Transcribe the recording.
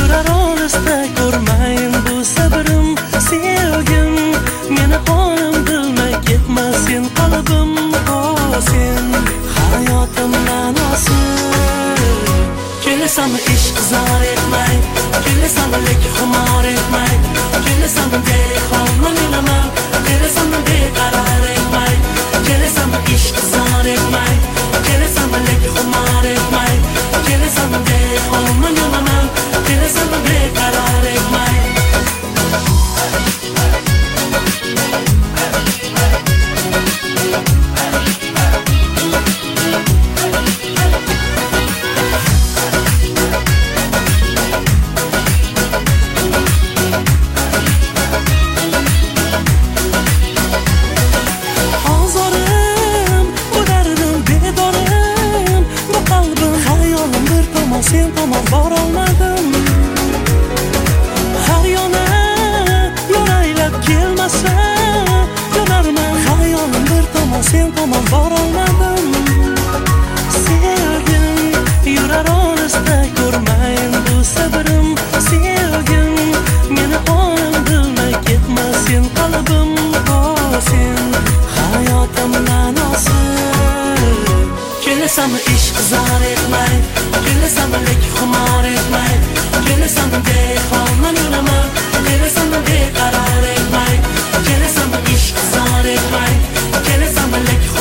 yurar olisda ko'rmayin bu sabrim sevgim meni qo'lim bilmay ketmasin qalbim sen hayotim ma'nosi kelasanmi ishq zor etmay kelasanmi lekin xumor etmay kelasanmi dehqonman o'laman kelasanmi beqaror etmay kelasanmi ishq zor etmay kelasanmi lekin xumor etmay kelasanmi dehqonman o'laman kelasanmi beqaror etmay sen tomon borolmadim har yona yo'laylab kelmasa yonarman xayolim bir tomon sen tomon borolmadim sevgim yurar olisda ko'rmayin bu sabrim sevgim meni qo'lim bilmay ketmasin qalbim sen hayotim ma'nosi kelasanmi ishq zor etmay kelasanmi lekin xumor etmay kelasanmi dehqonman o'laman kelasanmi beqaror etmay kelasanmi ishq zor etmay kelasanmi lekin